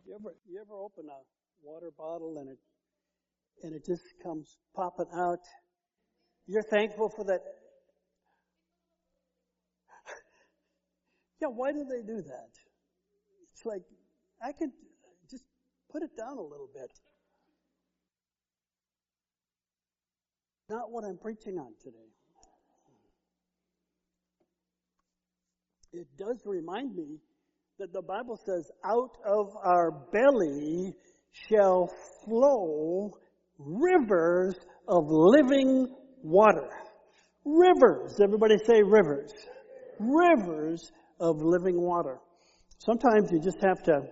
You ever open a water bottle and it just comes popping out? You're thankful for that. Yeah, why do they do that? It's like, I could just put it down a little bit. Not what I'm preaching on today. It does remind me that the Bible says, out of our belly shall flow rivers of living water. Rivers. Everybody say rivers. Rivers of living water. Sometimes you just have to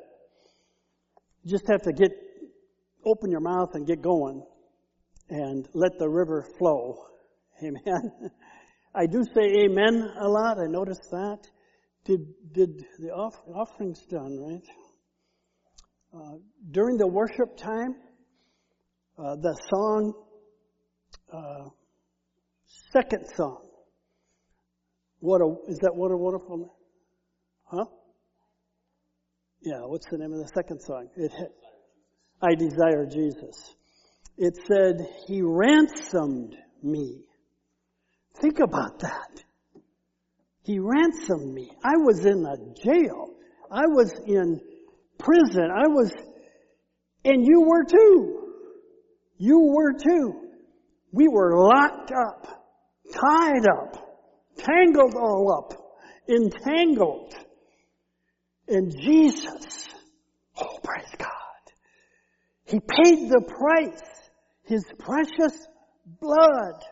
open your mouth and get going and let the river flow. Amen. I do say amen a lot. I noticed that. Did the offering's done, right? During the worship time, the song, second song. What a wonderful, huh? Yeah, what's the name of the second song? I Desire Jesus. It said, He ransomed me. Think about that. He ransomed me. I was in a jail. I was in prison. And you were too. You were too. We were locked up, tied up, tangled all up, entangled. And Jesus, oh praise God, He paid the price, His precious blood.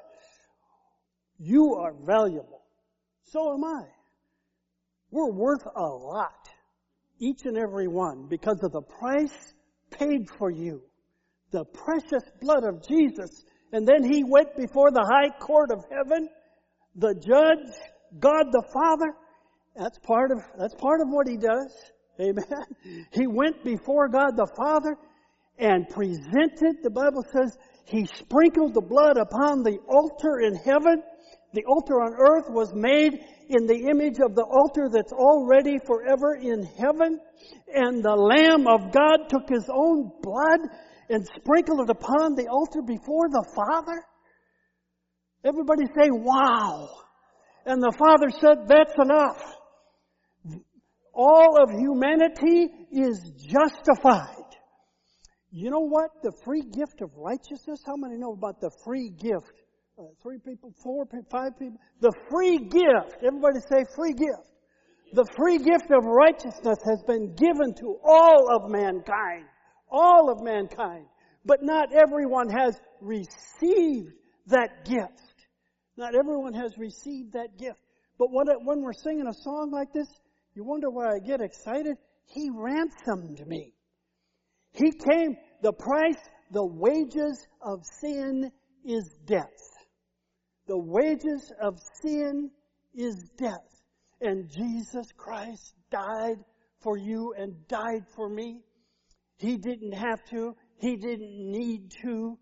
You are valuable. So am I. We're worth a lot, each and every one, because of the price paid for you. The precious blood of Jesus. And then He went before the high court of heaven, the judge, God the Father. That's part of what He does. Amen. He went before God the Father and presented, the Bible says, He sprinkled the blood upon the altar in heaven. The altar on earth was made in the image of the altar that's already forever in heaven. And the Lamb of God took His own blood and sprinkled it upon the altar before the Father. Everybody say, wow. And the Father said, that's enough. All of humanity is justified. You know what? The free gift of righteousness. How many know about the free gift? 3 people, 4 people, 5 people. The free gift. Everybody say free gift. The free gift of righteousness has been given to all of mankind. All of mankind. But not everyone has received that gift. Not everyone has received that gift. But when we're singing a song like this, you wonder why I get excited? He ransomed me. He came, the price, the wages of sin is death. The wages of sin is death. And Jesus Christ died for you and died for me. He didn't have to. He didn't need to.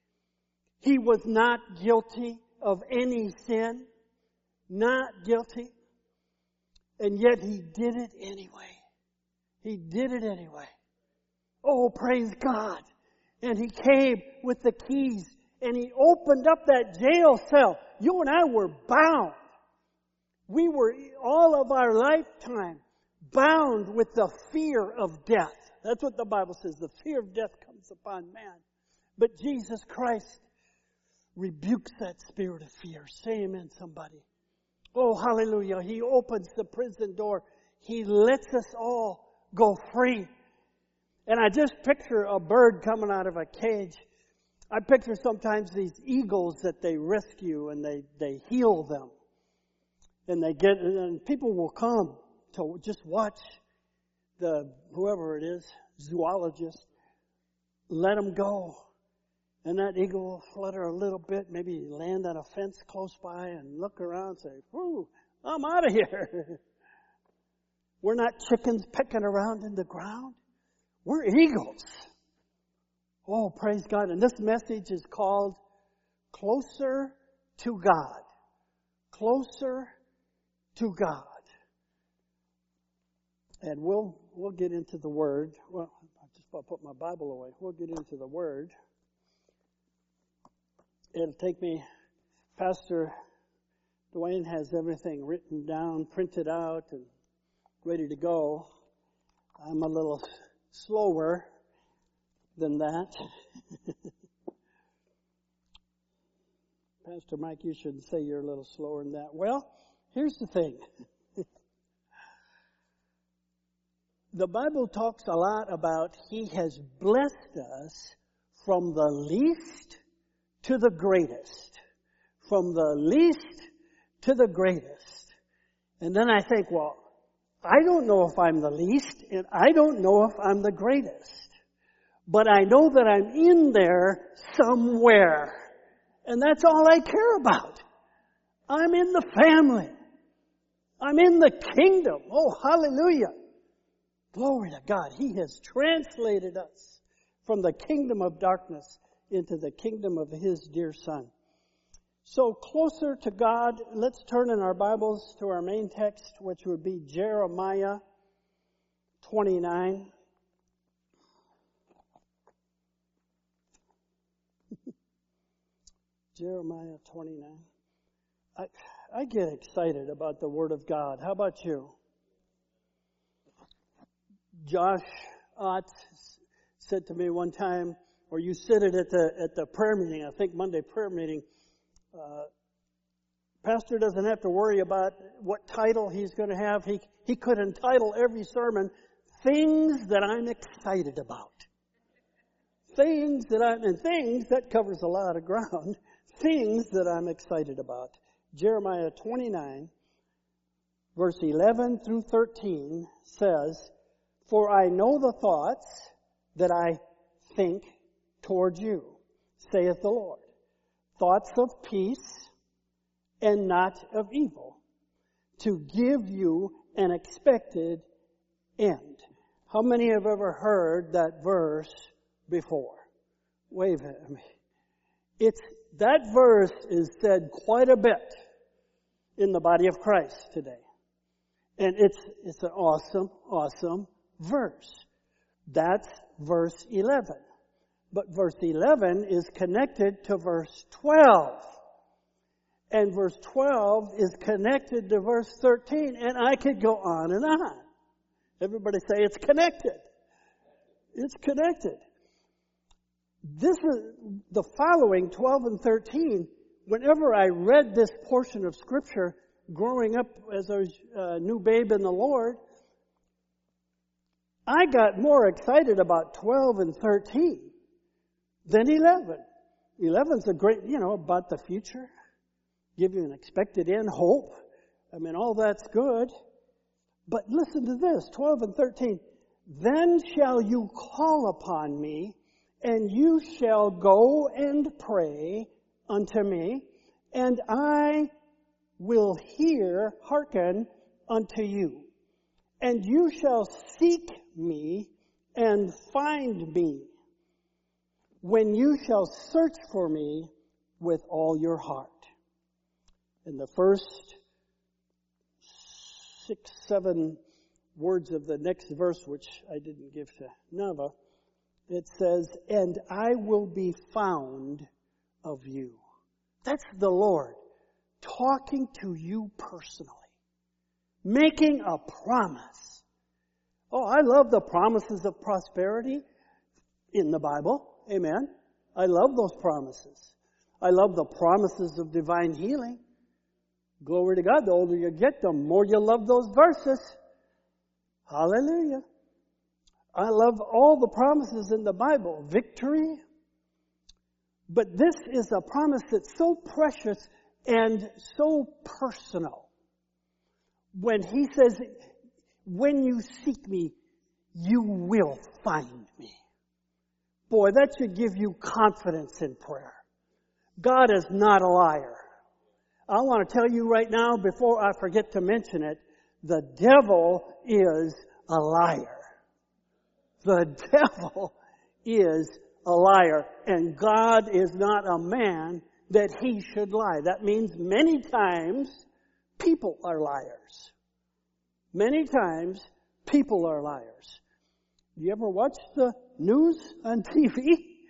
He was not guilty of any sin. Not guilty. And yet He did it anyway. He did it anyway. Oh, praise God. And He came with the keys and He opened up that jail cell. You and I were bound. We were all of our lifetime bound with the fear of death. That's what the Bible says. The fear of death comes upon man. But Jesus Christ rebukes that spirit of fear. Say amen, somebody. Oh, hallelujah. He opens the prison door. He lets us all go free. And I just picture a bird coming out of a cage. I picture sometimes these eagles that they rescue and they heal them. And people will come to just watch whoever it is, zoologist, let them go. And that eagle will flutter a little bit, maybe land on a fence close by and look around and say, whew, I'm out of here. We're not chickens pecking around in the ground. We're eagles. Oh, praise God. And this message is called Closer to God. Closer to God. And we'll get into the Word. Well, I'll put my Bible away. We'll get into the Word. It'll take me, Pastor Dwayne has everything written down, printed out, and ready to go. I'm a little slower than that. Pastor Mike, you shouldn't say you're a little slower than that. Well, here's the thing. The Bible talks a lot about He has blessed us from the least to the greatest. From the least to the greatest. And then I think, well, I don't know if I'm the least, and I don't know if I'm the greatest. But I know that I'm in there somewhere. And that's all I care about. I'm in the family. I'm in the kingdom. Oh, hallelujah. Glory to God. He has translated us from the kingdom of darkness into the kingdom of His dear Son. So closer to God, let's turn in our Bibles to our main text, which would be Jeremiah 29. Jeremiah 29. I get excited about the Word of God. How about you? Josh Ott said to me one time, or you said it at the prayer meeting, I think Monday prayer meeting, Pastor doesn't have to worry about what title he's going to have. He could entitle every sermon, Things That I'm Excited About. Things that covers a lot of ground. Things that I'm excited about. Jeremiah 29, verse 11 through 13 says, For I know the thoughts that I think toward you, saith the Lord. Thoughts of peace and not of evil, to give you an expected end. How many have ever heard that verse before? Wave at me. That verse is said quite a bit in the body of Christ today. And it's an awesome, awesome verse. That's verse 11. But verse 11 is connected to verse 12. And verse 12 is connected to verse 13. And I could go on and on. Everybody say it's connected. It's connected. This is the following 12 and 13. Whenever I read this portion of Scripture growing up as I was a new babe in the Lord, I got more excited about 12 and 13 than 11. 11's a great, about the future. Give you an expected end, hope. I mean, all that's good. But listen to this, 12 and 13. Then shall you call upon me, and you shall go and pray unto me, and I will hearken unto you. And you shall seek me and find me, when you shall search for me with all your heart. In the first 6, 7 words of the next verse, which I didn't give to Nava, it says, and I will be found of you. That's the Lord talking to you personally, making a promise. Oh, I love the promises of prosperity in the Bible. Amen. I love those promises. I love the promises of divine healing. Glory to God. The older you get, the more you love those verses. Hallelujah. I love all the promises in the Bible. Victory. But this is a promise that's so precious and so personal. When He says, when you seek me, you will find me. Boy, that should give you confidence in prayer. God is not a liar. I want to tell you right now, before I forget to mention it, the devil is a liar. The devil is a liar. And God is not a man that He should lie. That means many times people are liars. Many times people are liars. You ever watch the news on TV?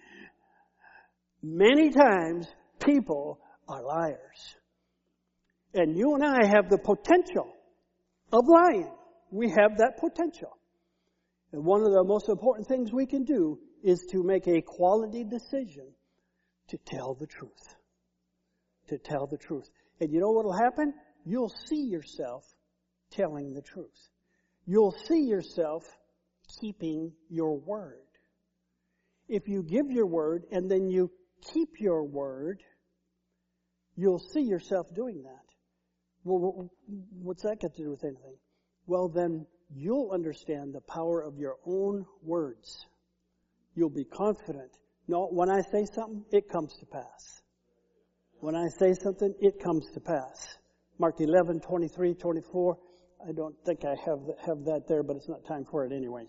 Many times people are liars. And you and I have the potential of lying. We have that potential. And one of the most important things we can do is to make a quality decision to tell the truth. To tell the truth. And you know what will happen? You'll see yourself telling the truth. You'll see yourself keeping your word. If you give your word and then you keep your word, you'll see yourself doing that. Well, what's that got to do with anything? Well, then you'll understand the power of your own words. You'll be confident. No, when I say something, it comes to pass. When I say something, it comes to pass. Mark 11, 23, 24. I don't think I have that there, but it's not time for it anyway.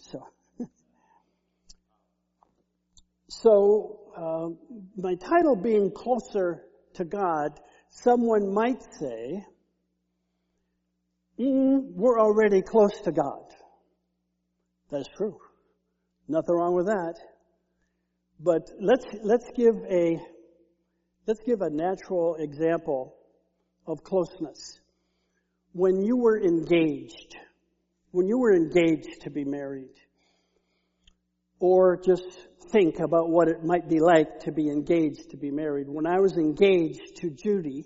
So, my title being Closer to God, someone might say, we're already close to God. That's true. Nothing wrong with that. But let's give a natural example of closeness. When you were engaged to be married, or just think about what it might be like to be engaged to be married. When I was engaged to Judy,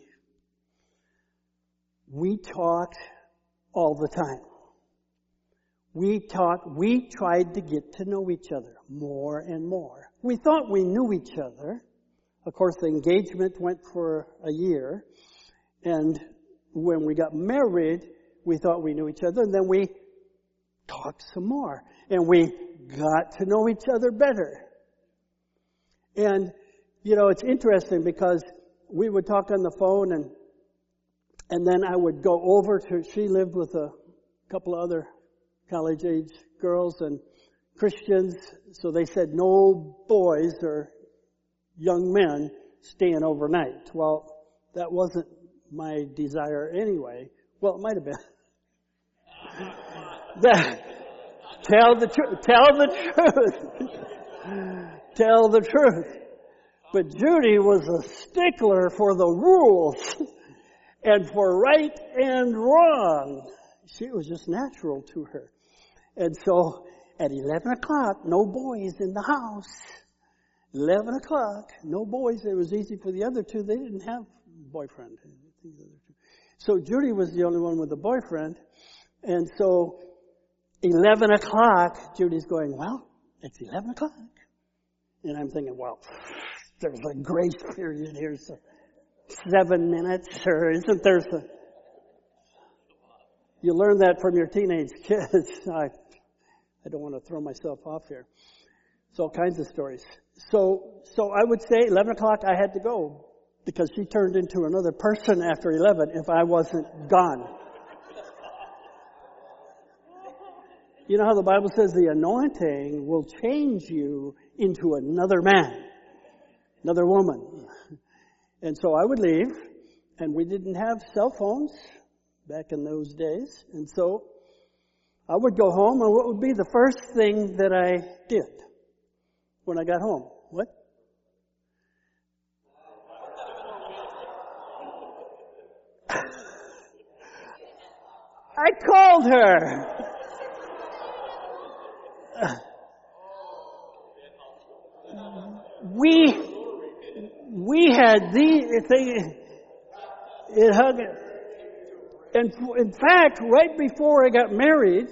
we talked all the time. We tried to get to know each other more and more. We thought we knew each other. Of course, the engagement went for a year. And when we got married, we thought we knew each other. And then we talked some more. And we got to know each other better. And, it's interesting because we would talk on the phone and then I would go over she lived with a couple of other college-age girls and Christians, so they said no boys or young men staying overnight. Well, that wasn't my desire anyway. Well, it might have been. Tell the truth. Tell the truth. But Judy was a stickler for the rules and for right and wrong. She was just natural to her. And so at 11 o'clock, no boys in the house. 11 o'clock, no boys. It was easy for the other two. They didn't have a boyfriend. So Judy was the only one with a boyfriend. And so 11 o'clock, Judy's going, well, it's 11 o'clock. And I'm thinking, well, there's a grace period here, so 7 minutes, or isn't there some... You learn that from your teenage kids. I don't want to throw myself off here. So all kinds of stories. So I would say 11 o'clock I had to go because she turned into another person after 11 if I wasn't gone. You know how the Bible says the anointing will change you into another man, another woman. And so I would leave, and we didn't have cell phones back in those days. And so I would go home, and what would be the first thing that I did when I got home? What? I called her. We had the thing. It hung. And in fact, right before we got married,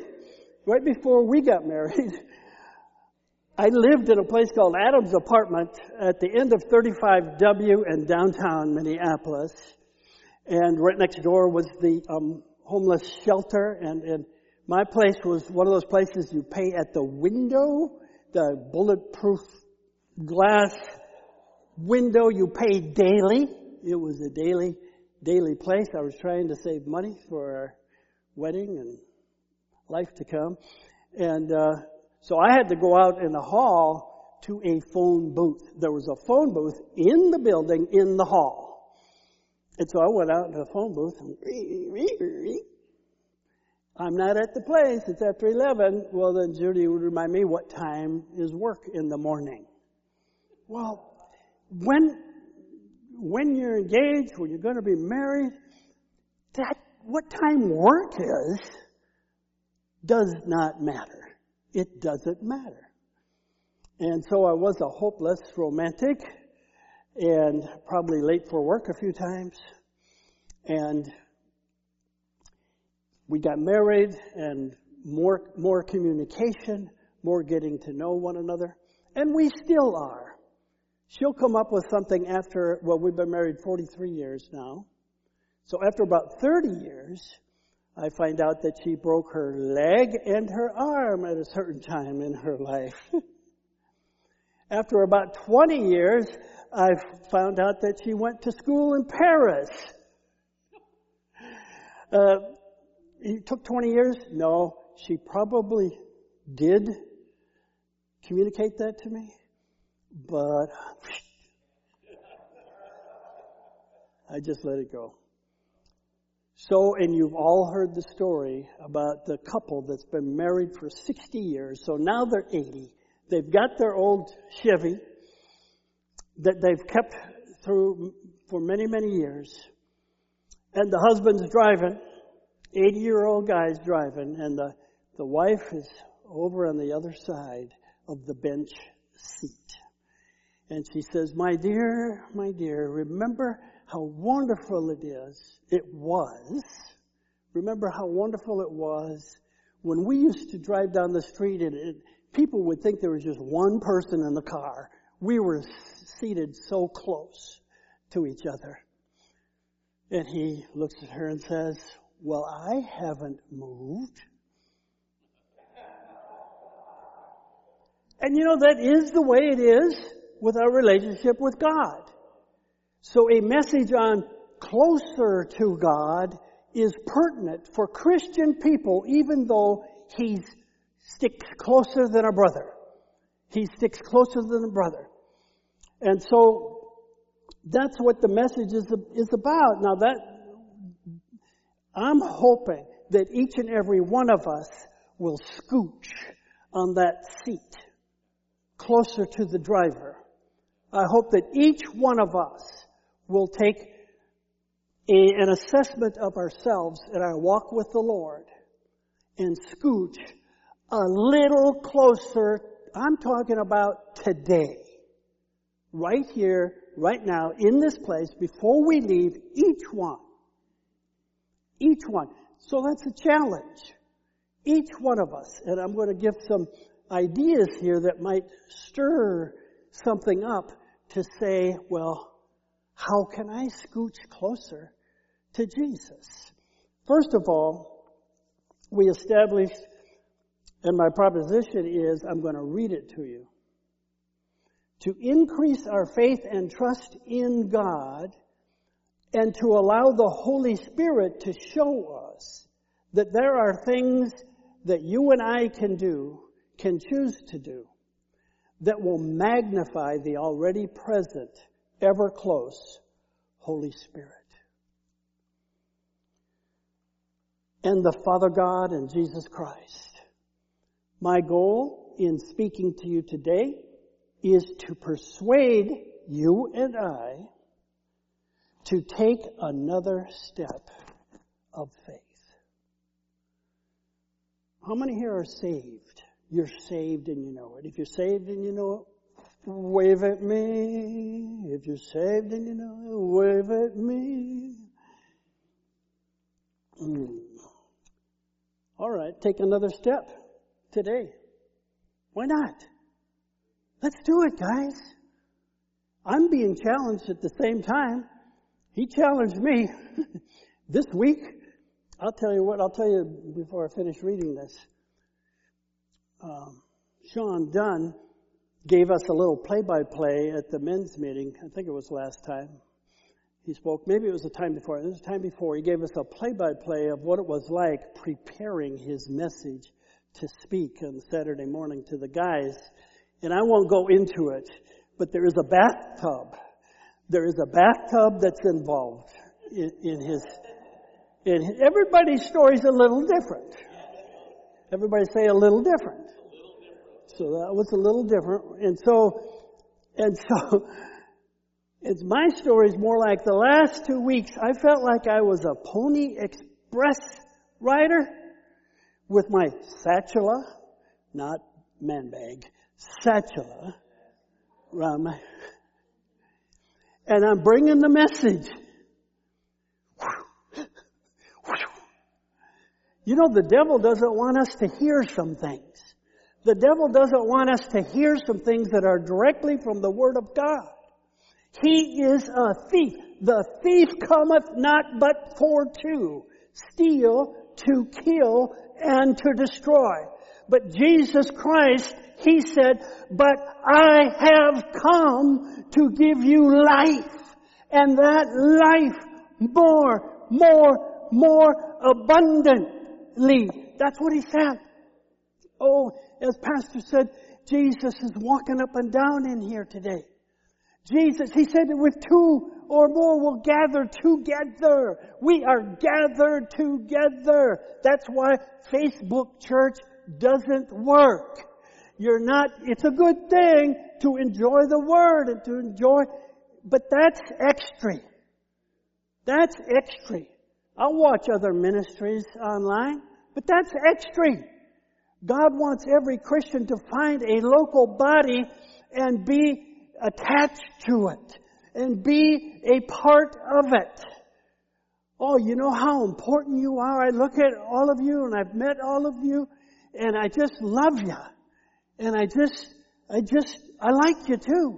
I lived in a place called Adams Apartment at the end of 35W in downtown Minneapolis. And right next door was the homeless shelter. And my place was one of those places you pay at the window, the bulletproof glass window. You pay daily. It was a daily place. I was trying to save money for our wedding and life to come. And so I had to go out in the hall to a phone booth. There was a phone booth in the building, in the hall. And so I went out to the phone booth I'm not at the place. It's after 11. Well, then Judy would remind me what time is work in the morning. Well, when you're engaged, when you're going to be married, that what time work is does not matter. It doesn't matter. And so I was a hopeless romantic and probably late for work a few times. And we got married and more communication, more getting to know one another. And we still are. She'll come up with something after, well, we've been married 43 years now. So after about 30 years, I find out that she broke her leg and her arm at a certain time in her life. After about 20 years, I found out that she went to school in Paris. It took 20 years? No, she probably did communicate that to me, but I just let it go. So, and you've all heard the story about the couple that's been married for 60 years. So now they're 80. They've got their old Chevy that they've kept through for many, many years. And the husband's driving, 80-year-old guy's driving, and the wife is over on the other side of the bench seat. And she says, my dear, remember how wonderful it was. Remember how wonderful it was when we used to drive down the street and people would think there was just one person in the car. We were seated so close to each other. And he looks at her and says, well, I haven't moved. And you know, that is the way it is with our relationship with God. So a message on closer to God is pertinent for Christian people, even though he sticks closer than a brother. He sticks closer than a brother. And so that's what the message is about. Now I'm hoping that each and every one of us will scooch on that seat closer to the driver. I hope that each one of us will take an assessment of ourselves in our walk with the Lord and scooch a little closer. I'm talking about today, right here, right now, in this place, before we leave, each one. So that's a challenge. Each one of us. And I'm going to give some ideas here that might stir something up to say, well, how can I scooch closer to Jesus? First of all, we established, and my proposition is, I'm going to read it to you. To increase our faith and trust in God, and to allow the Holy Spirit to show us that there are things that you and I can choose to do, that will magnify the already present, ever close Holy Spirit. And the Father God and Jesus Christ. My goal in speaking to you today is to persuade you and I to take another step of faith. How many here are saved? You're saved and you know it. If you're saved and you know it, wave at me. If you're saved and you know it, wave at me. All right, take another step today. Why not? Let's do it, guys. I'm being challenged at the same time. He challenged me this week. I'll tell you before I finish reading this. Sean Dunn gave us a little play-by-play at the men's meeting. I think it was last time he spoke. Maybe it was the time before. It was the time before. He gave us a play-by-play of what it was like preparing his message to speak on Saturday morning to the guys. And I won't go into it, but there is a bathtub. There is a bathtub that's involved in his And everybody's story is a little different. Everybody say a little different. So that was a little different. And so, it's my story is more like the last 2 weeks, I felt like I was a Pony Express rider with my satchela, not man bag, satchela, around my, and I'm bringing the message. You know, the devil doesn't want us to hear some things. The devil doesn't want us to hear some things that are directly from the Word of God. He is a thief. The thief cometh not but for to steal, to kill, and to destroy. But Jesus Christ, He said, but I have come to give you life. And that life more abundantly. That's what He said. Oh, as Pastor said, Jesus is walking up and down in here today. Jesus, He said that with two or more will gather together. We are gathered together. That's why Facebook church doesn't work. It's a good thing to enjoy the Word and to enjoy, but that's extra. That's extra. I'll watch other ministries online, but that's extra. God wants every Christian to find a local body and be attached to it and be a part of it. Oh, you know how important you are. I look at all of you and I've met all of you and I just love you. And I like you too.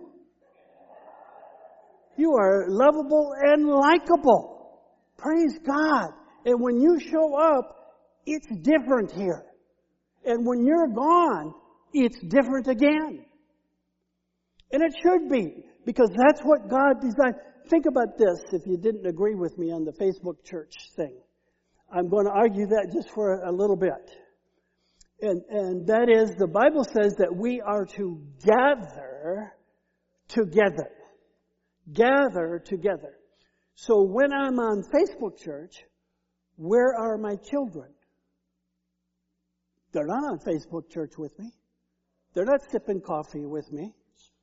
You are lovable and likable. Praise God. And when you show up, it's different here. And when you're gone, it's different again. And it should be, because that's what God designed. Think about this, if you didn't agree with me on the Facebook church thing. I'm going to argue that just for a little bit. And that is, the Bible says that we are to gather together. Gather together. So when I'm on Facebook church, where are my children? They're not on Facebook church with me. They're not sipping coffee with me.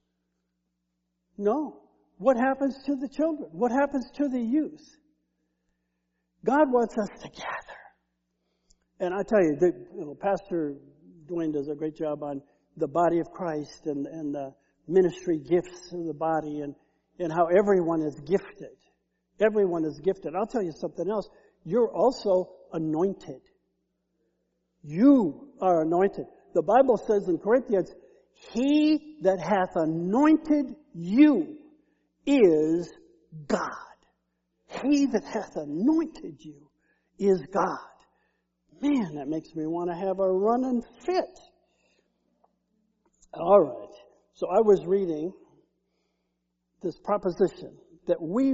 No. What happens to the children? What happens to the youth? God wants us to gather. And I tell you, Pastor Dwayne does a great job on the body of Christ and the ministry gifts of the body and how everyone is gifted. Everyone is gifted. I'll tell you something else. You're also anointed. You are anointed. The Bible says in Corinthians, He that hath anointed you is God. He that hath anointed you is God. Man, that makes me want to have a running fit. All right. So I was reading this proposition that we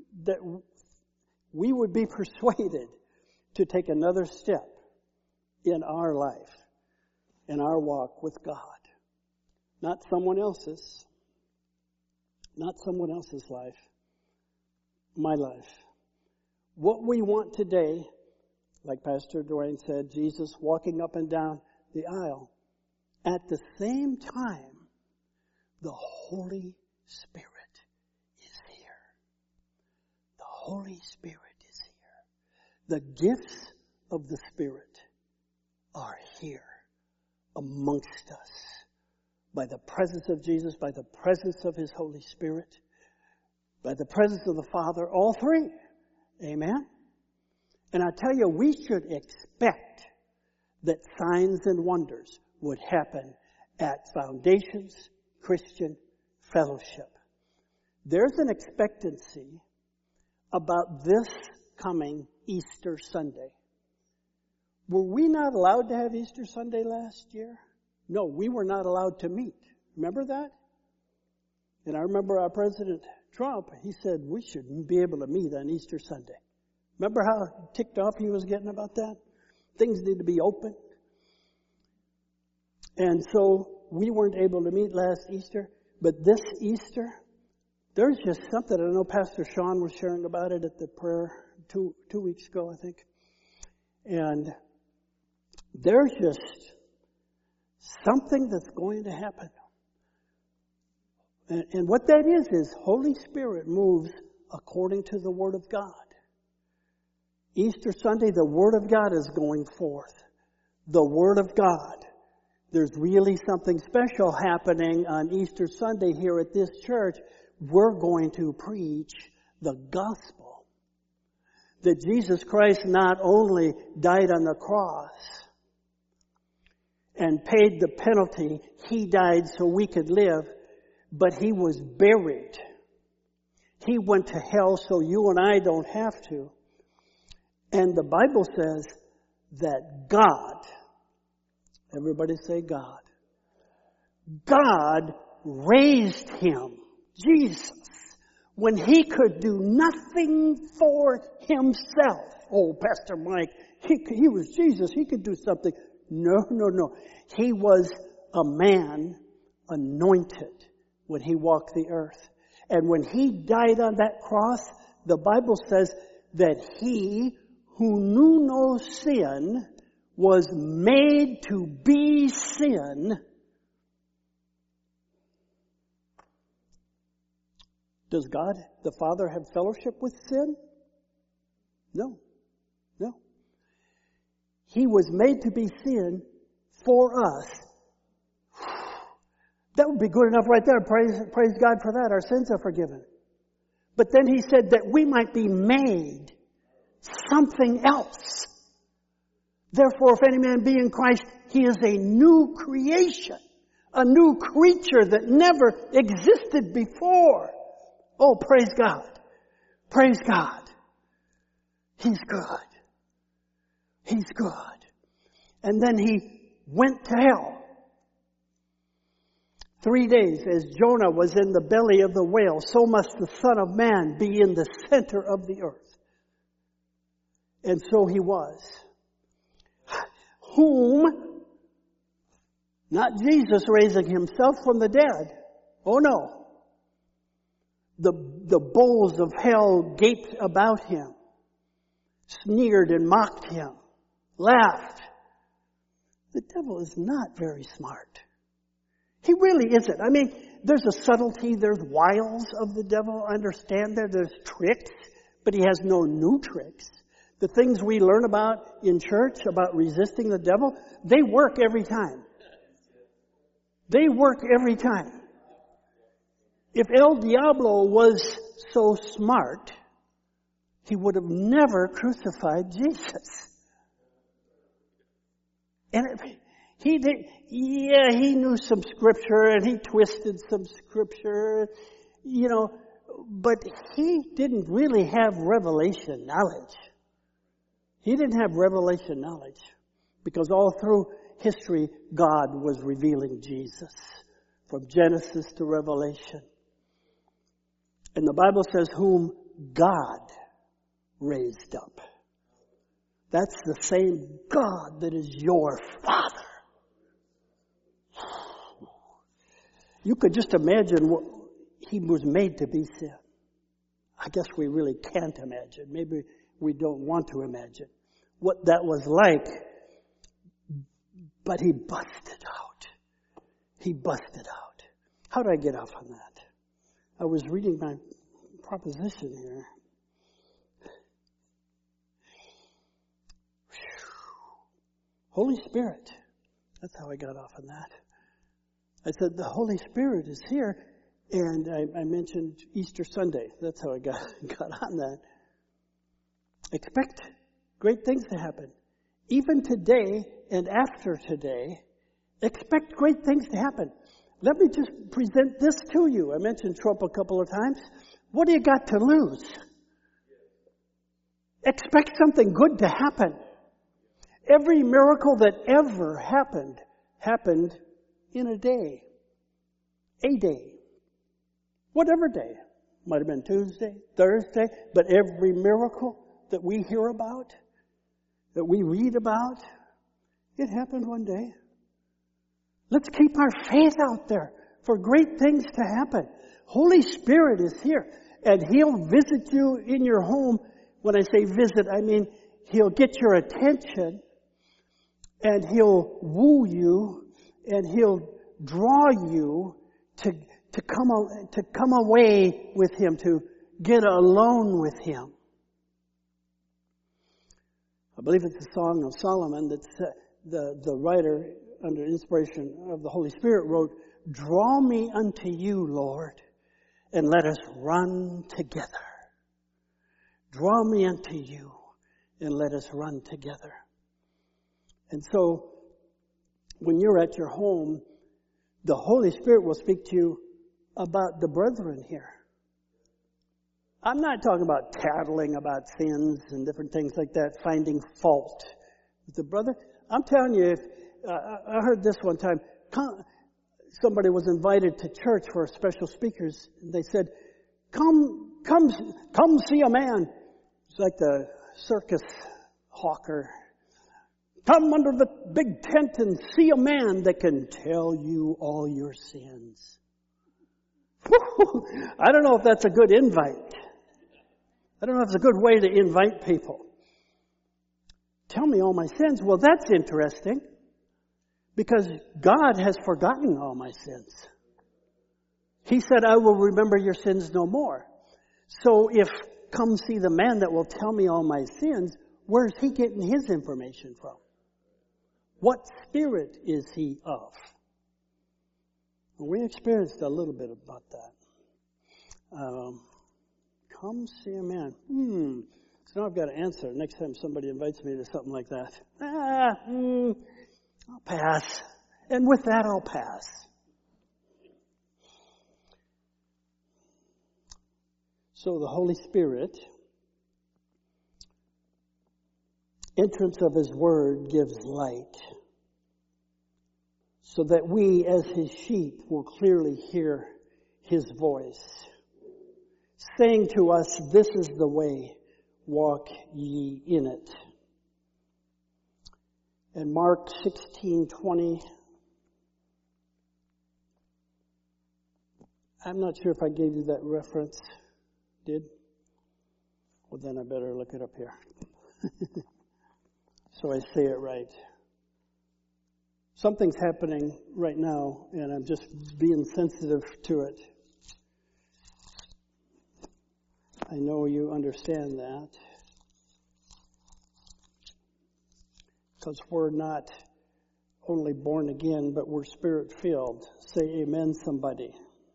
would be persuaded to take another step in our life, in our walk with God. Not someone else's. Not someone else's life. My life. What we want today, like Pastor Dwayne said, Jesus walking up and down the aisle. At the same time, the Holy Spirit is here. The Holy Spirit is here. The gifts of the Spirit are here amongst us. By the presence of Jesus, by the presence of His Holy Spirit, by the presence of the Father, all three. Amen? And I tell you, we should expect that signs and wonders would happen at Foundations Christian Fellowship. There's an expectancy about this coming Easter Sunday. Were we not allowed to have Easter Sunday last year? No, we were not allowed to meet. Remember that? And I remember our President Trump, he said we shouldn't be able to meet on Easter Sunday. Remember how ticked off he was getting about that? Things need to be open. And so we weren't able to meet last Easter, but this Easter, there's just something. I know Pastor Sean was sharing about it at the prayer two weeks ago, I think. And there's just something that's going to happen. And what that is Holy Spirit moves according to the Word of God. Easter Sunday, the Word of God is going forth. The Word of God. There's really something special happening on Easter Sunday here at this church. We're going to preach the gospel. That Jesus Christ not only died on the cross and paid the penalty, He died so we could live, but He was buried. He went to hell so you and I don't have to. And the Bible says that God, everybody say God, God raised Him, Jesus, when He could do nothing for Himself. Oh, Pastor Mike, he was Jesus. He could do something. No. He was a man anointed when He walked the earth. And when He died on that cross, the Bible says that He who knew no sin was made to be sin. Does God, the Father, have fellowship with sin? No. He was made to be sin for us. That would be good enough right there. Praise God for that. Our sins are forgiven. But then He said that we might be made something else. Therefore, if any man be in Christ, he is a new creation. A new creature that never existed before. Oh, praise God. Praise God. He's good. He's good. And then He went to hell. 3 days as Jonah was in the belly of the whale, so must the Son of Man be in the center of the earth. And so He was. Whom, not Jesus raising Himself from the dead. Oh no. The bulls of hell gaped about Him, sneered and mocked Him, laughed. The devil is not very smart. He really isn't. I mean, there's a subtlety, there's wiles of the devil. I understand there's tricks, but he has no new tricks. The things we learn about in church, about resisting the devil, they work every time. They work every time. If El Diablo was so smart, he would have never crucified Jesus. And he did, he knew some scripture and he twisted some scripture, but he didn't really have revelation knowledge. He didn't have revelation knowledge because all through history, God was revealing Jesus from Genesis to Revelation. And the Bible says, whom God raised up. That's the same God that is your Father. You could just imagine what He was made to be sin. I guess we really can't imagine. Maybe we don't want to imagine what that was like. But He busted out. He busted out. How did I get off on that? I was reading my proposition here. Holy Spirit. That's how I got off on that. I said the Holy Spirit is here, and I mentioned Easter Sunday. That's how I got on that. Expect great things to happen. Even today and after today, expect great things to happen. Let me just present this to you. I mentioned Trump a couple of times. What do you got to lose? Expect something good to happen. Every miracle that ever happened in a day. A day. Whatever day. Might have been Tuesday, Thursday, but every miracle that we hear about, that we read about, it happened one day. Let's keep our faith out there for great things to happen. Holy Spirit is here, and He'll visit you in your home When I say visit, I mean He'll get your attention and He'll woo you and He'll draw you to come away with Him, to get alone with Him. I believe it's the Song of Solomon that the writer, under inspiration of the Holy Spirit, wrote, "Draw me unto you, Lord, and let us run together." Draw me unto you, and let us run together. And so, when you're at your home, the Holy Spirit will speak to you about the brethren here. I'm not talking about tattling about sins and different things like that, finding fault with the brother. I'm telling you, I heard this one time. Somebody was invited to church for special speakers, and they said, "Come see a man." It's like the circus hawker. "Come under the big tent and see a man that can tell you all your sins." I don't know if that's a good invite. I don't know if it's a good way to invite people. Tell me all my sins. Well, that's interesting, because God has forgotten all my sins. He said, "I will remember your sins no more." So if come see the man that will tell me all my sins, where's he getting his information from? What spirit is he of? Well, we experienced a little bit about that. Come see a man. So now I've got to answer next time somebody invites me to something like that. I'll pass. And with that, I'll pass. So the Holy Spirit, entrance of His Word gives light, so that we as His sheep will clearly hear His voice, saying to us, "This is the way, walk ye in it." And Mark 16:20. I'm not sure if I gave you that reference. Did? Well, then I better look it up here. So I say it right. Something's happening right now, and I'm just being sensitive to it. I know you understand that. Because we're not only born again, but we're Spirit-filled. Say amen, somebody.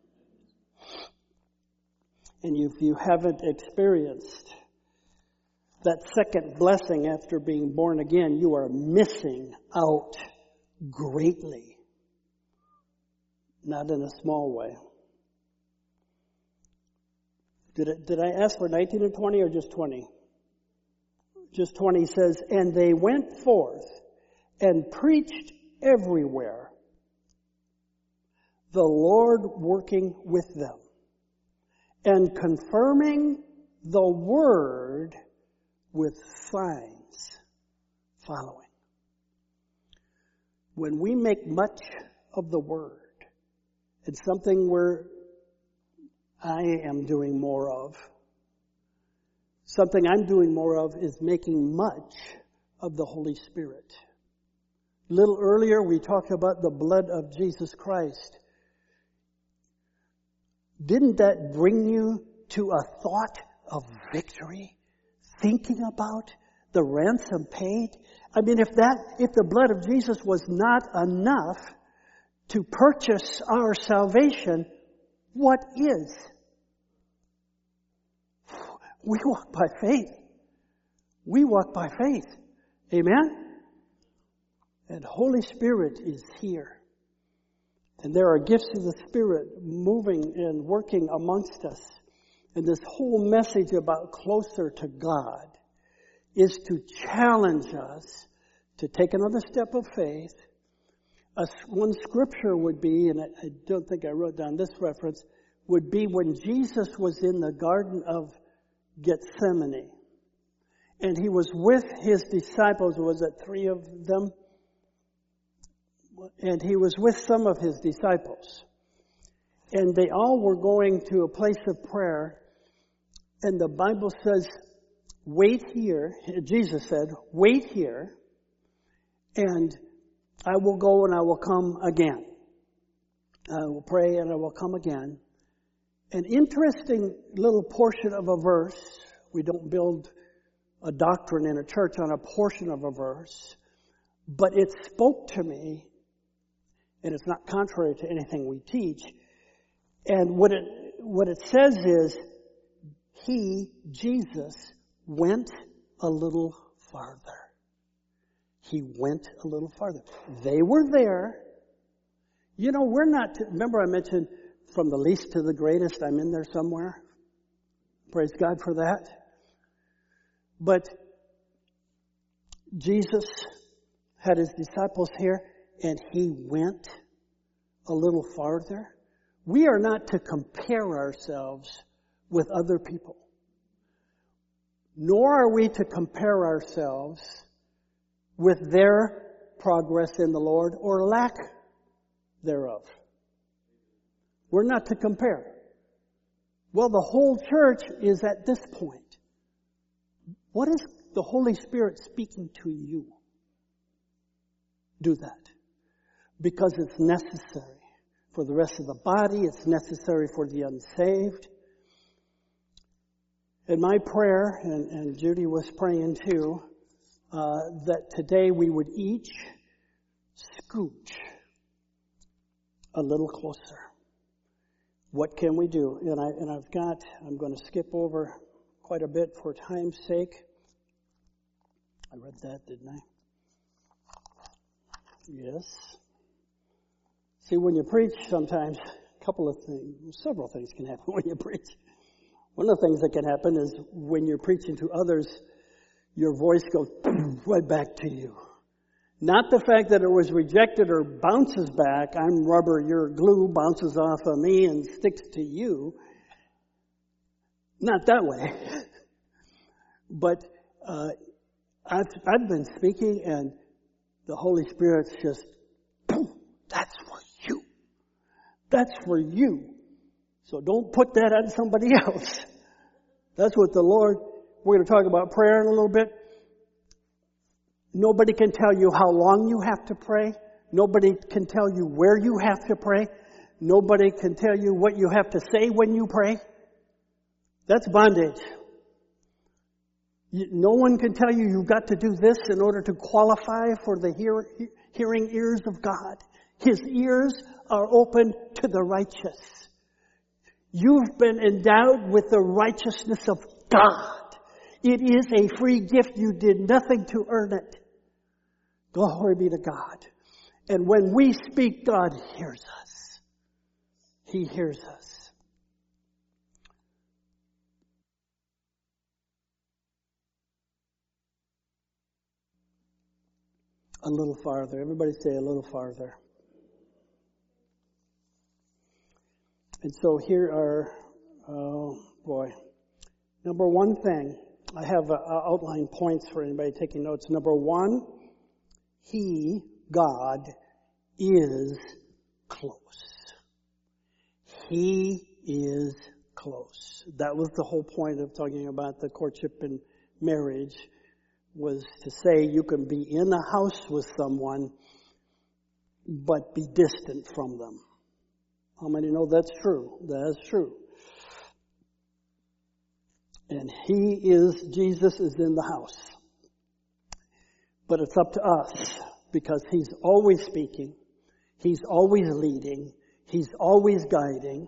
And if you haven't experienced that second blessing after being born again, you are missing out greatly. Not in a small way. Did I ask for 19 and 20 or just 20? Just 20 says, "And they went forth and preached everywhere, the Lord working with them, and confirming the word with signs following." When we make much of the word, it's something where I am doing more of. Something I'm doing more of is making much of the Holy Spirit. A little earlier, we talked about the blood of Jesus Christ. Didn't that bring you to a thought of victory? Thinking about the ransom paid? I mean, if the blood of Jesus was not enough to purchase our salvation, what is? We walk by faith. We walk by faith. Amen? And Holy Spirit is here. And there are gifts of the Spirit moving and working amongst us. And this whole message about closer to God is to challenge us to take another step of faith. One scripture would be, and I don't think I wrote down this reference, would be when Jesus was in the Garden of Gethsemane. And He was with His disciples. Was it 3 of them? And He was with some of His disciples. And they all were going to a place of prayer. And the Bible says wait here. Jesus said, wait here, and I will go and I will come again. I will pray and I will come again. An interesting little portion of a verse. We don't build a doctrine in a church on a portion of a verse, but it spoke to me, and it's not contrary to anything we teach. And what it says is, He, Jesus, went a little farther. He went a little farther. They were there. You know, we're not, remember I mentioned from the least to the greatest, I'm in there somewhere. Praise God for that. But Jesus had His disciples here, and He went a little farther. We are not to compare ourselves with other people. Nor are we to compare ourselves with their progress in the Lord or lack thereof. We're not to compare. Well, the whole church is at this point. What is the Holy Spirit speaking to you? Do that. Because it's necessary for the rest of the body. It's necessary for the unsaved. And my prayer, and Judy was praying too, that today we would each scooch a little closer. What can we do? I'm going to skip over quite a bit for time's sake. I read that, didn't I? Yes. See, when you preach, sometimes several things can happen when you preach. One of the things that can happen is when you're preaching to others, your voice goes right back to you. Not the fact that it was rejected or bounces back. I'm rubber, you're glue, bounces off of me and sticks to you. Not that way. But I've been speaking and the Holy Spirit's just, boom, that's for you. That's for you. So don't put that on somebody else. That's what the Lord, we're going to talk about prayer in a little bit. Nobody can tell you how long you have to pray. Nobody can tell you where you have to pray. Nobody can tell you what you have to say when you pray. That's bondage. No one can tell you you've got to do this in order to qualify for the hearing ears of God. His ears are open to the righteous. You've been endowed with the righteousness of God. It is a free gift. You did nothing to earn it. Glory be to God. And when we speak, God hears us. He hears us. A little farther. Everybody say a little farther. And so here are, number one thing. I have outline points for anybody taking notes. Number one, He, God, is close. He is close. That was the whole point of talking about the courtship and marriage, was to say you can be in a house with someone, but be distant from them. How many know that's true? That is true. And Jesus is in the house. But it's up to us, because He's always speaking. He's always leading. He's always guiding.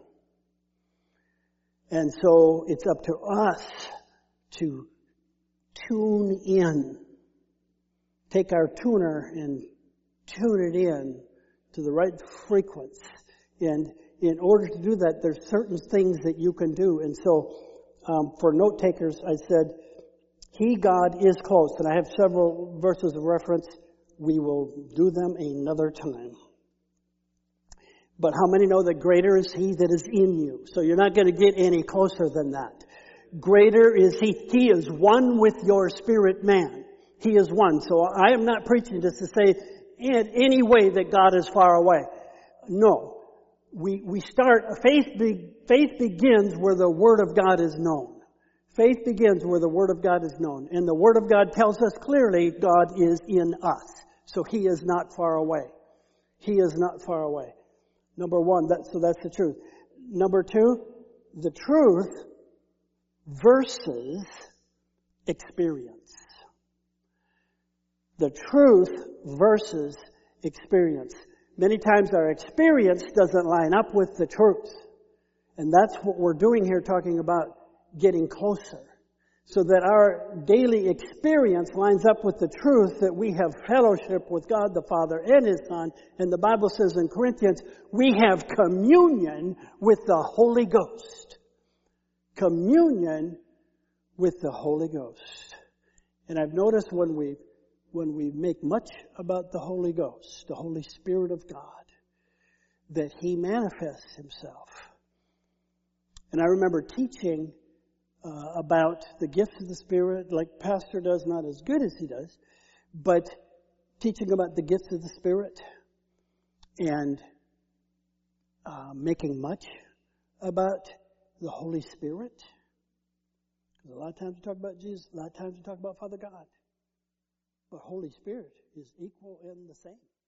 And so it's up to us to tune in. Take our tuner and tune it in to the right frequency. And in order to do that, there's certain things that you can do. And so, for note takers, I said, He, God, is close. And I have several verses of reference. We will do them another time. But how many know that greater is He that is in you? So you're not going to get any closer than that. Greater is He. He is one with your spirit man. He is one. So I am not preaching just to say in any way that God is far away. No. We start, faith begins where the Word of God is known. Faith begins where the Word of God is known. And the Word of God tells us clearly God is in us. So He is not far away. He is not far away. Number one, so that's the truth. Number two, the truth versus experience. The truth versus experience. Many times our experience doesn't line up with the truth. And that's what we're doing here, talking about getting closer. So that our daily experience lines up with the truth that we have fellowship with God the Father and His Son. And the Bible says in Corinthians, we have communion with the Holy Ghost. Communion with the Holy Ghost. And I've noticed when we make much about the Holy Ghost, the Holy Spirit of God, that He manifests Himself. And I remember teaching about the gifts of the Spirit, like Pastor does, not as good as he does, but teaching about the gifts of the Spirit and making much about the Holy Spirit. A lot of times we talk about Jesus, a lot of times we talk about Father God. But Holy Spirit is equal and the same.